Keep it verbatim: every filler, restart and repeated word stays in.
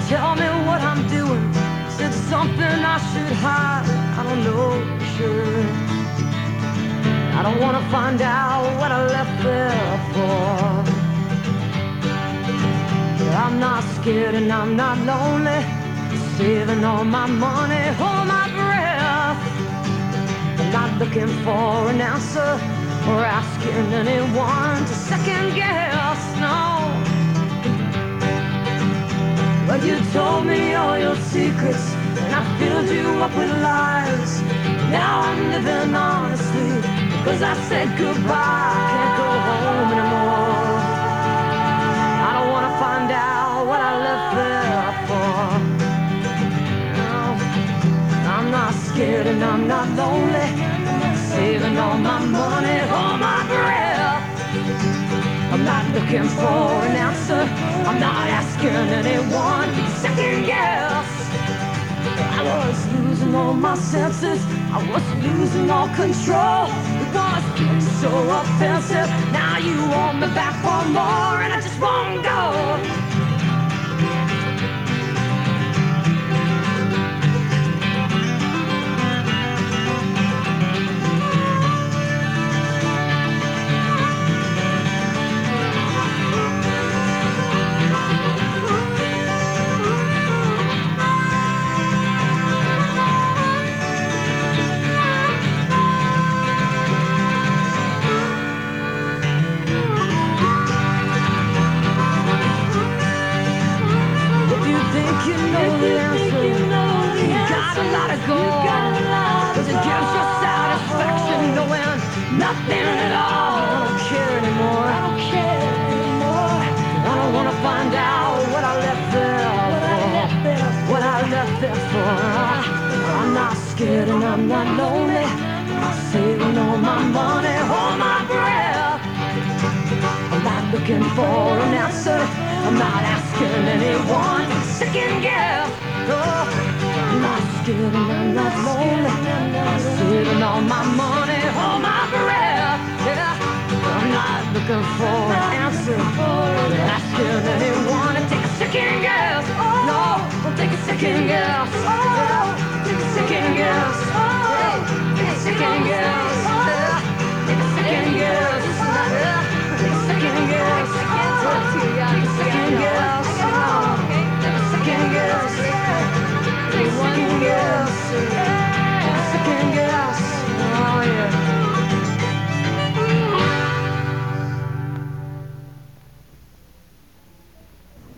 tell me what I'm doing. Is it something I should hide? I don't know for sure. I don't wanna find out what I left there for. I'm not scared and I'm not lonely. Saving all my money, hold my breath. I'm not looking for an answer or asking anyone to second guess, no. Well, you told me all your secrets and I filled you up with lies. Now I'm living honestly because I said goodbye. I can't go home anymore. I don't want to find out what I left there for. No, I'm not scared and I'm not lonely. Saving all my money, all my breath. I'm not looking for an answer. I'm not asking anyone to second guess. I was losing all my senses. I was losing all control. It was so offensive. Now you want me back for more, and I just won't go. Nothing at all. I don't care anymore. I don't care anymore. I don't wanna find out what I left there what for. I left there for. What I left there for. I'm not scared and I'm not lonely. I'm saving all my money, all my breath. I'm not looking for an answer. I'm not asking anyone to second guess. Oh, I'm not scared and I'm not lonely. I'm saving all my money, all my breath. Yeah, I'm not looking for an answer. I'm not asking anyone to take a second guess. No, don't take a second guess. Yeah, take a second guess. Yeah, take a second guess. Yeah, take a second guess. Yeah, take a second guess.